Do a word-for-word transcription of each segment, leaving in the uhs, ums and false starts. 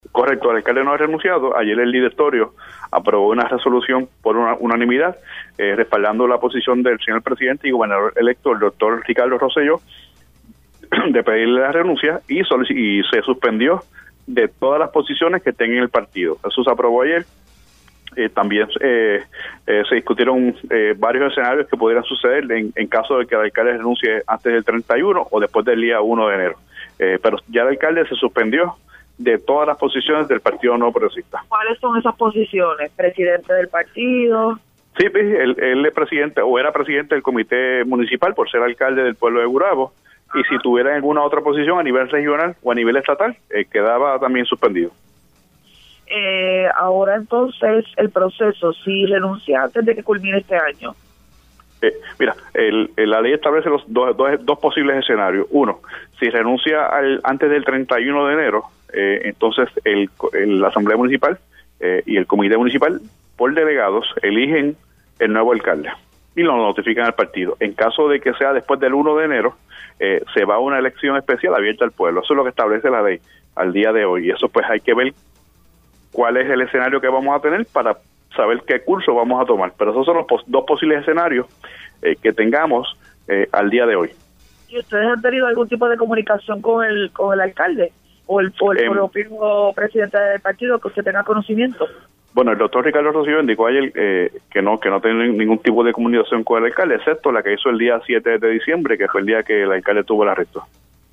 Correcto, el alcalde no ha renunciado. Ayer el directorio aprobó una resolución por una unanimidad, eh, respaldando la posición del señor presidente y gobernador electo, el doctor Ricardo Rosselló, de pedirle la renuncia y, y se suspendió de todas las posiciones que tenga en el partido. Eso se aprobó ayer. Eh, también eh, eh, se discutieron eh, varios escenarios que pudieran suceder en, en caso de que el alcalde renuncie antes del treinta y uno o después del día uno de enero. Eh, pero ya el alcalde se suspendió de todas las posiciones del Partido No Progresista. ¿Cuáles son esas posiciones? ¿Presidente del partido? Sí, él, él es presidente o era presidente del comité municipal por ser alcalde del pueblo de Gurabo. Ajá. Y si tuviera alguna otra posición a nivel regional o a nivel estatal, eh, quedaba también suspendido. Eh, ahora entonces el proceso, si renuncia antes de que culmine este año. Eh, mira, el, el, la ley establece los dos, dos, dos posibles escenarios. Uno, si renuncia al, antes del treinta y uno de enero, eh, entonces el, el, la Asamblea Municipal eh, y el Comité Municipal, por delegados, eligen el nuevo alcalde y lo notifican al partido. En caso de que sea después del uno de enero, eh, se va a una elección especial abierta al pueblo. Eso es lo que establece la ley al día de hoy. Y eso pues hay que ver cuál es el escenario que vamos a tener para saber qué curso vamos a tomar. Pero esos son los pos- dos posibles escenarios eh, que tengamos eh, al día de hoy. ¿Y ustedes han tenido algún tipo de comunicación con el con el alcalde o el, o el eh, propio presidente del partido que usted tenga conocimiento? Bueno, el doctor Ricardo Rosselló indicó ayer eh, que no que no tiene ningún tipo de comunicación con el alcalde, excepto la que hizo el día siete de diciembre, que fue el día que el alcalde tuvo el arresto.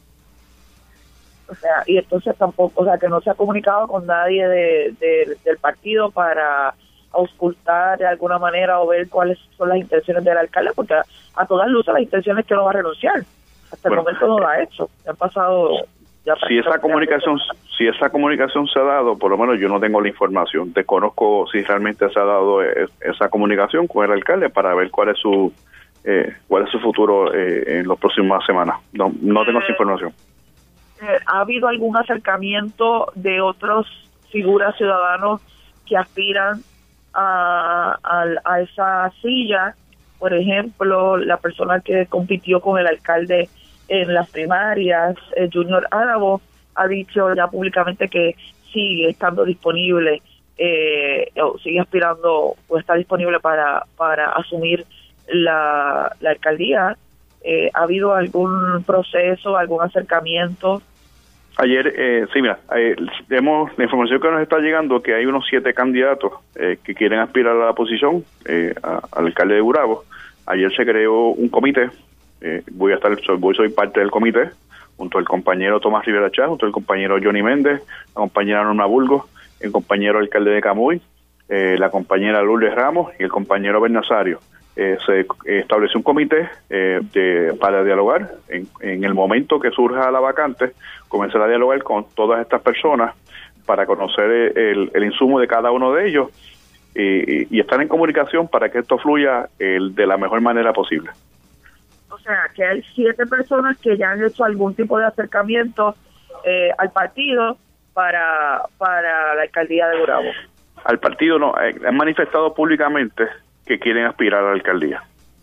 O sea, y entonces tampoco, o sea, que no se ha comunicado con nadie de, de, del partido para auscultar de alguna manera o ver cuáles son las intenciones del alcalde, porque a, a todas luces las intenciones que no va a renunciar. Hasta bueno, el momento no lo ha hecho. Ya han pasado... Ya si esa comunicación si esa comunicación se ha dado, por lo menos yo no tengo la información. Desconozco si realmente se ha dado esa comunicación con el alcalde para ver cuál es su eh, cuál es su futuro eh, en las próximas semanas. No, no tengo esa información. ¿Ha habido algún acercamiento de otras figuras ciudadanos que aspiran a, a, a esa silla? Por ejemplo, la persona que compitió con el alcalde en las primarias, eh, Junior Álamo, ha dicho ya públicamente que sigue estando disponible, eh, o sigue aspirando o está disponible para, para asumir la, la alcaldía. Eh, ¿Ha habido algún proceso, algún acercamiento? Ayer, eh, sí, mira, eh, vemos la información que nos está llegando, que hay unos siete candidatos eh, que quieren aspirar a la posición, eh, a, al alcalde de Gurabo. Ayer se creó un comité, eh, voy a estar, soy, voy, soy parte del comité, junto al compañero Tomás Rivera Chá, junto al compañero Johnny Méndez, la compañera Norma Burgos, el compañero alcalde de Camuy, eh, la compañera Lourdes Ramos y el compañero Bernasario. Eh, se estableció un comité eh, de, para dialogar. En, en el momento que surja la vacante, comenzar a dialogar con todas estas personas para conocer el, el insumo de cada uno de ellos y, y estar en comunicación para que esto fluya el, de la mejor manera posible. O sea, que hay siete personas que ya han hecho algún tipo de acercamiento eh, al partido para, para la alcaldía de Gurabo. Al partido no, eh, han manifestado públicamente que quieren aspirar a la alcaldía.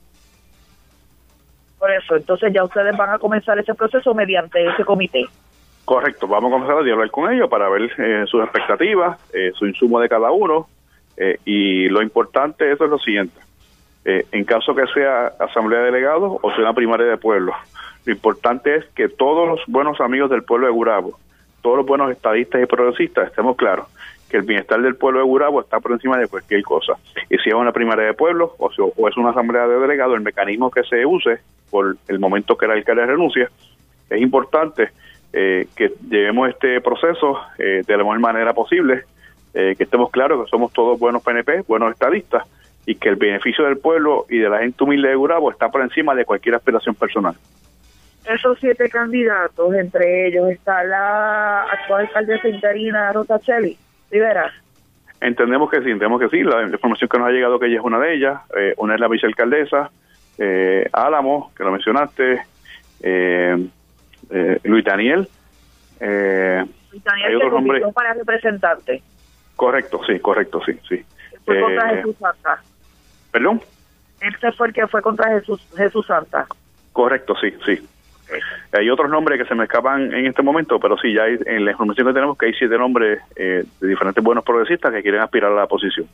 Por eso, entonces ya ustedes van a comenzar ese proceso mediante ese comité. Correcto, vamos a comenzar a dialogar con ellos para ver eh, sus expectativas, eh, su insumo de cada uno, eh, y lo importante eso es lo siguiente, eh, en caso que sea asamblea de delegados o sea una primaria de pueblo, lo importante es que todos los buenos amigos del pueblo de Gurabo, todos los buenos estadistas y progresistas, estemos claros que el bienestar del pueblo de Gurabo está por encima de cualquier cosa. Y si es una primaria de pueblo o, si, o es una asamblea de delegados, el mecanismo que se use por el momento que el alcalde renuncia, es importante eh, que llevemos este proceso eh, de la mejor manera posible, eh, que estemos claros que somos todos buenos P N P, buenos estadistas, y que el beneficio del pueblo y de la gente humilde de Gurabo está por encima de cualquier aspiración personal. Esos siete candidatos, entre ellos está la actual alcaldesa interina Rotachelli Rivera. Entendemos que sí, entendemos que sí. La información que nos ha llegado que ella es una de ellas, eh, una es la vicealcaldesa, eh, Álamo, que lo mencionaste, eh, eh, Luis Daniel. Eh, Luis Daniel hay otro nombre para representante. Correcto, sí, correcto, sí, sí. Fue eh, contra Jesús Santa. ¿Perdón? Este fue el que fue contra Jesús Jesús Santa. Correcto, sí, sí. Hay otros nombres que se me escapan en este momento, pero sí, ya hay, en la información que tenemos que hay siete nombres eh, de diferentes buenos progresistas que quieren aspirar a la posición.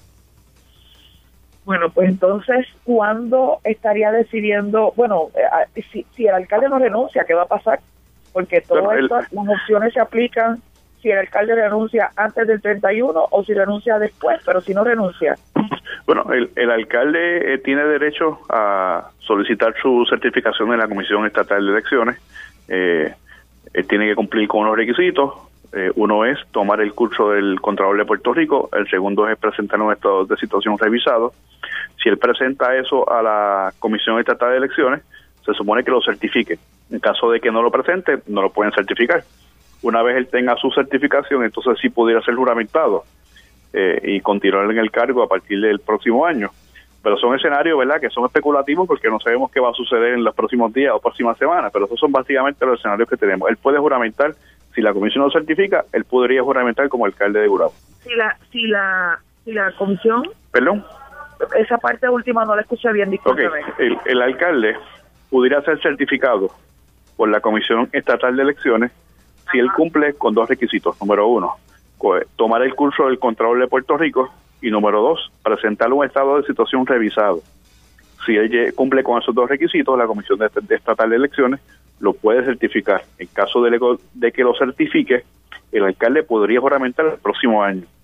Bueno, pues entonces, ¿cuándo estaría decidiendo? Bueno, eh, si, si el alcalde no renuncia, ¿qué va a pasar? Porque todas el, las opciones se aplican si el alcalde renuncia antes del treinta y uno o si renuncia después, pero si no renuncia. Bueno, el, el alcalde eh, tiene derecho a solicitar su certificación en la Comisión Estatal de Elecciones. Eh, él tiene que cumplir con unos requisitos. Eh, uno es tomar el curso del Contralor de Puerto Rico, el segundo es presentar un estado de situación revisado. Si él presenta eso a la Comisión Estatal de Elecciones, se supone que lo certifique. En caso de que no lo presente, no lo pueden certificar. Una vez él tenga su certificación, entonces sí pudiera ser juramentado eh, y continuar en el cargo a partir del próximo año. Pero son escenarios, ¿verdad?, que son especulativos porque no sabemos qué va a suceder en los próximos días o próximas semanas, pero esos son básicamente los escenarios que tenemos. Él puede juramentar, si la comisión lo certifica, él podría juramentar como alcalde de Gurabo. Si la, si la, si la comisión... ¿Perdón? Esa parte última no la escuché bien, discúlpeme. Okay. El, el alcalde pudiera ser certificado por la Comisión Estatal de Elecciones si él cumple con dos requisitos. Número uno, tomar el curso del Contralor de Puerto Rico y número dos, presentar un estado de situación revisado. Si él cumple con esos dos requisitos, la Comisión de, de Estatal de Elecciones lo puede certificar. En caso de, de que lo certifique, el alcalde podría juramentar el próximo año.